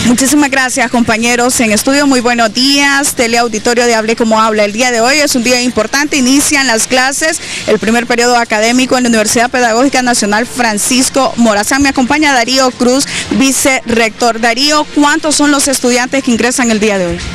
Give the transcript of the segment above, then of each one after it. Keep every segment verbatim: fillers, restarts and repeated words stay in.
Muchísimas gracias, compañeros en estudio, muy buenos días. Teleauditorio de Hable Como Habla. El día de hoy es un día importante, inician las clases, el primer periodo académico en la Universidad Pedagógica Nacional Francisco Morazán. Me acompaña Darío Cruz, vicerrector. Darío, ¿cuántos son los estudiantes que ingresan el día de hoy?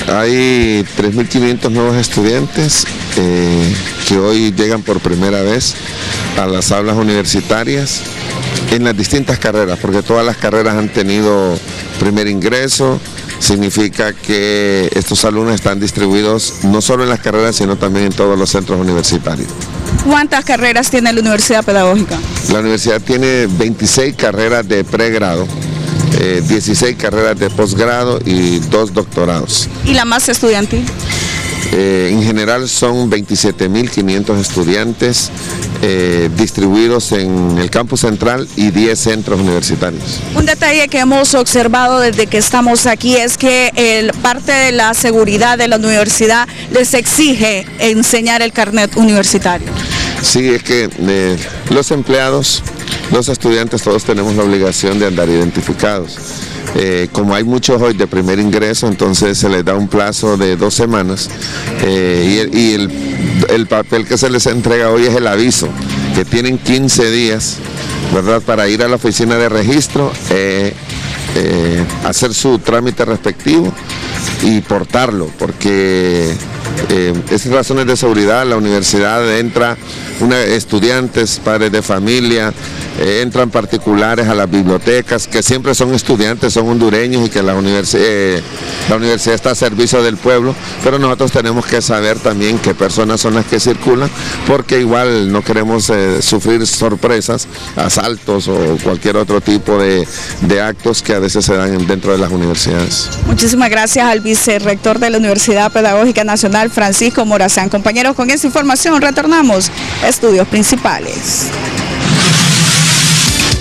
Hay tres mil quinientos nuevos estudiantes eh, que hoy llegan por primera vez a las aulas universitarias en las distintas carreras, porque todas las carreras han tenido primer ingreso. Significa que estos alumnos están distribuidos no solo en las carreras, sino también en todos los centros universitarios. ¿Cuántas carreras tiene la Universidad Pedagógica? La universidad tiene veintiséis carreras de pregrado, eh, dieciséis carreras de posgrado y dos doctorados. ¿Y la más estudiantil? Eh, en general son veintisiete mil quinientos estudiantes eh, distribuidos en el campus central y diez centros universitarios. Un detalle que hemos observado desde que estamos aquí es que el, parte de la seguridad de la universidad les exige enseñar el carnet universitario. Sí, es que eh, los empleados, los estudiantes, todos tenemos la obligación de andar identificados. Eh, como hay muchos hoy de primer ingreso, entonces se les da un plazo de dos semanas eh, y, el, y el, el papel que se les entrega hoy es el aviso, que tienen quince días, ¿verdad?, para ir a la oficina de registro, eh, eh, hacer su trámite respectivo y portarlo, porque eh, es razones de seguridad. La universidad entra una, estudiantes, padres de familia, eh, entran particulares a las bibliotecas, que siempre son estudiantes, son hondureños y que la, universi eh, la universidad está a servicio del pueblo, pero nosotros tenemos que saber también qué personas son las que circulan, porque igual no queremos eh, sufrir sorpresas, asaltos o cualquier otro tipo de, de actos que a veces se dan dentro de las universidades. Muchísimas gracias al vicerrector de la Universidad Pedagógica Nacional Francisco Morazán. Compañeros, con esa información retornamos a estudios principales.